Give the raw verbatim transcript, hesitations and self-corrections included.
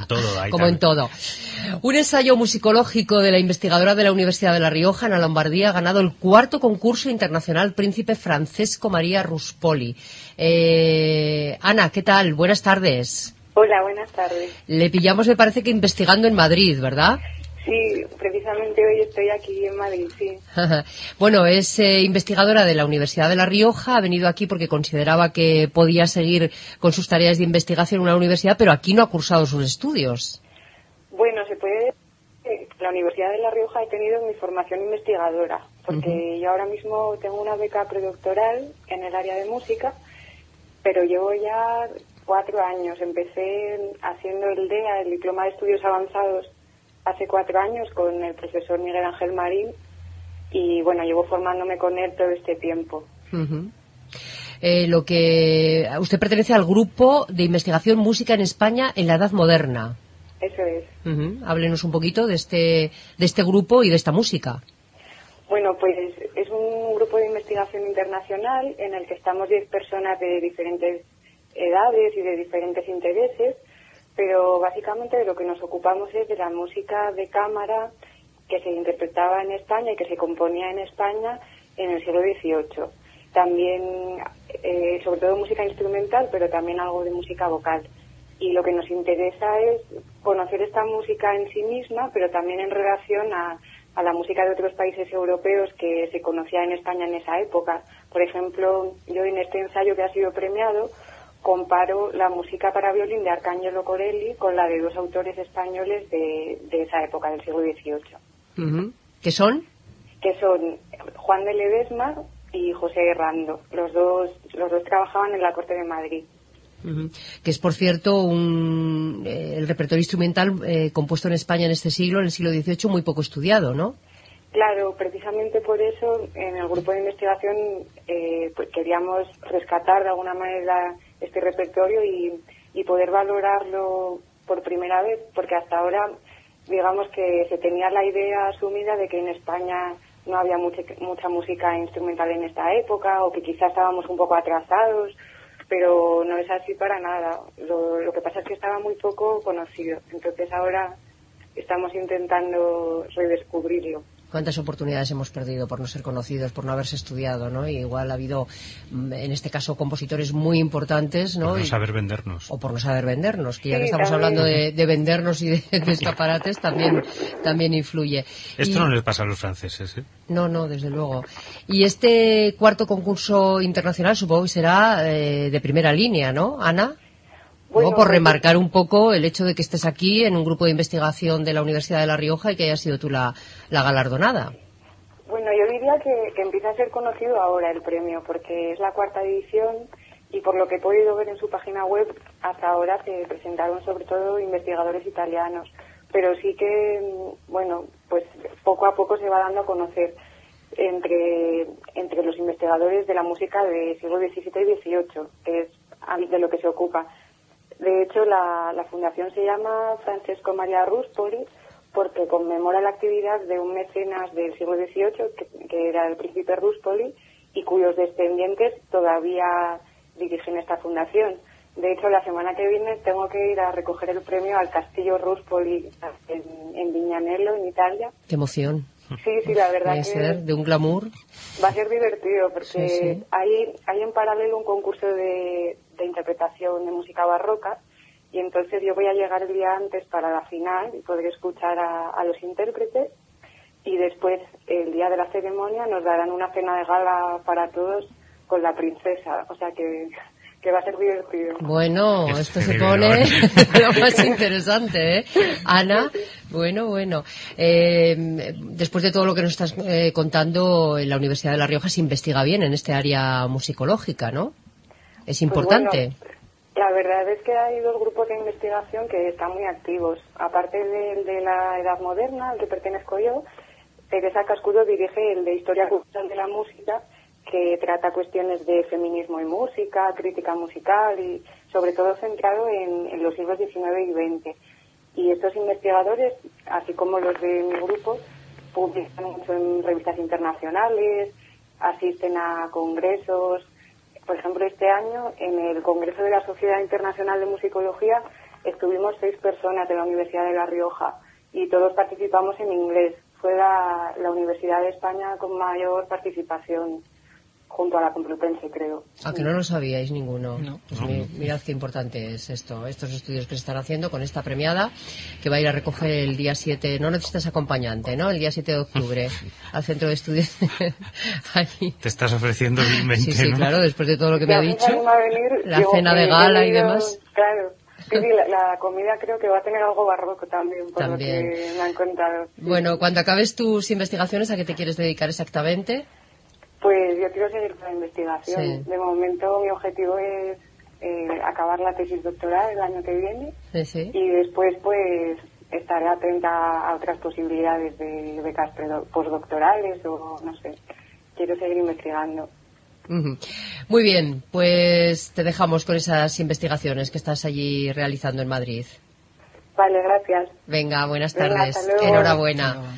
todo. Ahí Como en todo. Un ensayo musicológico de la investigadora de la Universidad de La Rioja, Ana Lombardía, ha ganado el cuarto concurso internacional Príncipe Francesco María Ruspoli. Eh, Ana, ¿qué tal? Buenas tardes. Hola, buenas tardes. Le pillamos, me parece que investigando en Madrid, ¿verdad? Sí, precisamente hoy estoy aquí en Madrid, sí. Bueno, es eh, investigadora de la Universidad de La Rioja, ha venido aquí porque consideraba que podía seguir con sus tareas de investigación en una universidad, pero aquí no ha cursado sus estudios. Bueno, se puede decir que la Universidad de La Rioja he tenido mi formación investigadora, porque uh-huh. yo ahora mismo tengo una beca predoctoral en el área de música, pero llevo ya cuatro años. Empecé haciendo el D E A, el Diploma de Estudios Avanzados, hace cuatro años con el profesor Miguel Ángel Marín y bueno, llevo formándome con él todo este tiempo. Uh-huh. Eh, lo que usted pertenece al grupo de investigación música en España en la Edad Moderna. Eso es. Uh-huh. Háblenos un poquito de este de este grupo y de esta música. Bueno, pues es un grupo de investigación internacional en el que estamos diez personas de diferentes edades y de diferentes intereses, pero básicamente de lo que nos ocupamos es de la música de cámara que se interpretaba en España y que se componía en España en el siglo dieciocho. También, eh, sobre todo música instrumental, pero también algo de música vocal. Y lo que nos interesa es conocer esta música en sí misma, pero también en relación a, a la música de otros países europeos que se conocía en España en esa época. Por ejemplo, yo en este ensayo que ha sido premiado, comparo la música para violín de Arcángelo Corelli con la de dos autores españoles de, de esa época, del siglo dieciocho. Uh-huh. ¿Qué son? Que son Juan de Ledesma y José Herrando. Los dos, los dos trabajaban en la Corte de Madrid. Uh-huh. Que es, por cierto, un, eh, el repertorio instrumental eh, compuesto en España en este siglo, en el siglo dieciocho, muy poco estudiado, ¿no? Claro, precisamente por eso en el grupo de investigación eh, pues queríamos rescatar de alguna manera este repertorio y, y poder valorarlo por primera vez, porque hasta ahora digamos que se tenía la idea asumida de que en España no había mucha, mucha música instrumental en esta época o que quizás estábamos un poco atrasados, pero no es así para nada. Lo, lo que pasa es que estaba muy poco conocido, entonces ahora estamos intentando redescubrirlo. ¿Cuántas oportunidades hemos perdido por no ser conocidos, por no haberse estudiado, ¿no? Y igual ha habido, en este caso, compositores muy importantes, ¿no? Por no y, saber vendernos. O por no saber vendernos, que ya sí, que estamos también. hablando de, de vendernos y de, de escaparates, también, también influye. Esto y, no les pasa a los franceses, ¿eh? No, no, desde luego. Y este cuarto concurso internacional supongo que será eh, de primera línea, ¿no, Ana? Bueno, Luego, por pues, remarcar un poco el hecho de que estés aquí en un grupo de investigación de la Universidad de La Rioja y que hayas sido tú la, la galardonada. Bueno, yo diría que, que empieza a ser conocido ahora el premio, porque es la cuarta edición y por lo que he podido ver en su página web, hasta ahora se presentaron sobre todo investigadores italianos, pero sí que, bueno, pues poco a poco se va dando a conocer entre, entre los investigadores de la música del siglo diecisiete y dieciocho, que es de lo que se ocupa. De hecho, la, la fundación se llama Francesco María Ruspoli porque conmemora la actividad de un mecenas del siglo dieciocho, que, que era el príncipe Ruspoli, y cuyos descendientes todavía dirigen esta fundación. De hecho, la semana que viene tengo que ir a recoger el premio al Castillo Ruspoli en, en Vignanello, en Italia. ¡Qué emoción! Sí, sí, la verdad Puede que ser de un glamour. Va a ser divertido porque sí, sí. Hay, hay en paralelo un concurso de, de interpretación de música barroca y entonces yo voy a llegar el día antes para la final y poder escuchar a, a los intérpretes y después el día de la ceremonia nos darán una cena de gala para todos con la princesa, o sea que... que va a ser divertido. Bueno, es esto se pone lo más interesante, ¿eh? Ana, bueno, bueno. Eh, después de todo lo que nos estás eh, contando, en la Universidad de La Rioja se investiga bien en este área musicológica, ¿no? Es importante. Pues bueno, la verdad es que hay dos grupos de investigación que están muy activos. Aparte del de la Edad Moderna, al que pertenezco yo, Teresa Cascudo dirige el de Historia Cultural de la Música, que trata cuestiones de feminismo y música, crítica musical y sobre todo centrado en, en los siglos diecinueve y veinte. Y estos investigadores, así como los de mi grupo, publican mucho en revistas internacionales, asisten a congresos. Por ejemplo, este año, en el Congreso de la Sociedad Internacional de Musicología, estuvimos seis personas de la Universidad de La Rioja y todos participamos en inglés. Fue la, la Universidad de España con mayor participación, junto a la Complutense, creo. Ah, que no lo sabíais ninguno. No. Pues mi, mirad qué importante es esto, estos estudios que se están haciendo con esta premiada, que va a ir a recoger el día siete, no necesitas acompañante, ¿no? El día siete de octubre, al centro de estudios. Allí. Te estás ofreciendo vilmente, Sí, sí, ¿no? claro, después de todo lo que me ha dicho, venir, la yo, cena de eh, gala he y leído- demás. Claro. Sí, sí, la, la comida creo que va a tener algo barroco también, por También. lo que me han contado. Sí. Bueno, cuando acabes tus investigaciones, ¿a qué te quieres dedicar exactamente? Pues yo quiero seguir con la investigación. Sí. De momento mi objetivo es eh, acabar la tesis doctoral el año que viene Sí, sí. y después pues estaré atenta a otras posibilidades de becas predo- postdoctorales o no sé. Quiero seguir investigando. Ujú. Muy bien, pues te dejamos con esas investigaciones que estás allí realizando en Madrid. Vale, gracias. Venga, buenas Venga, tardes. hasta luego. Enhorabuena.